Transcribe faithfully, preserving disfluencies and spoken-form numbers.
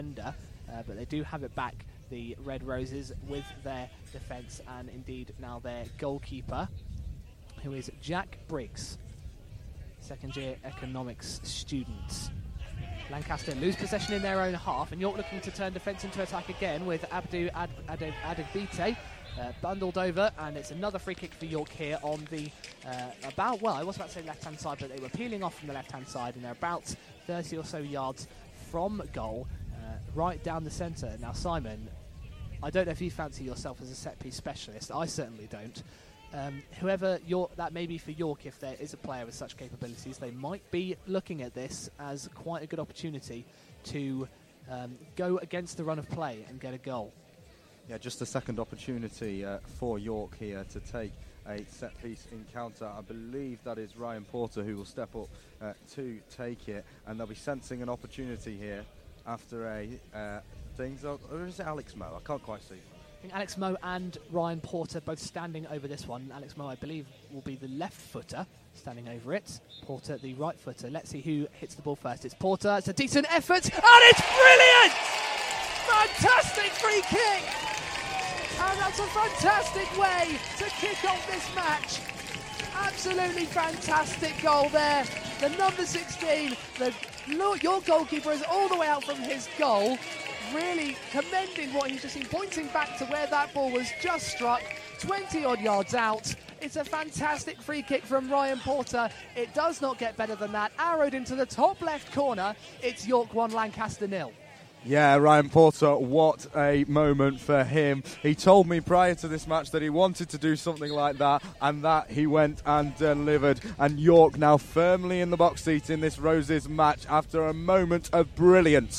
defender, uh, but they do have it back, the Red Roses, with their defence and indeed now their goalkeeper, who is Jack Briggs, second year economics student. Lancaster lose possession in their own half, and York looking to turn defence into attack again with Abdou Ad- Ad- Adebite uh, bundled over, and it's another free kick for York here on the uh, about, well, I was about to say left-hand side, but they were peeling off from the left-hand side, and they're about thirty or so yards from goal, uh, right down the centre. Now, Simon, I don't know if you fancy yourself as a set-piece specialist. I certainly don't. Um, whoever York, that may be for York, if there is a player with such capabilities, they might be looking at this as quite a good opportunity to um, go against the run of play and get a goal. Yeah, just a second opportunity uh, for York here to take a set-piece encounter. I believe that is Ryan Porter who will step up uh, to take it, and they'll be sensing an opportunity here after a uh, things. Or is it Alex Moe? I can't quite see. I think Alex Moe and Ryan Porter both standing over this one. Alex Moe, I believe, will be the left footer standing over it. Porter, the right footer. Let's see who hits the ball first. It's Porter. It's a decent effort, and it's brilliant! Fantastic free kick! And that's a fantastic way to kick off this match. Absolutely fantastic goal there. The number sixteen, the, your goalkeeper is all the way out from his goal. Really commending what he's just seen, pointing back to where that ball was just struck, twenty odd yards out. It's a fantastic free kick from Ryan Porter. It does not get better than that. Arrowed into the top left corner. It's York one, Lancaster nil. Yeah, Ryan Porter, what a moment for him. He told me prior to this match that he wanted to do something like that, and that he went and delivered. And York now firmly in the box seat in this Roses match after a moment of brilliance.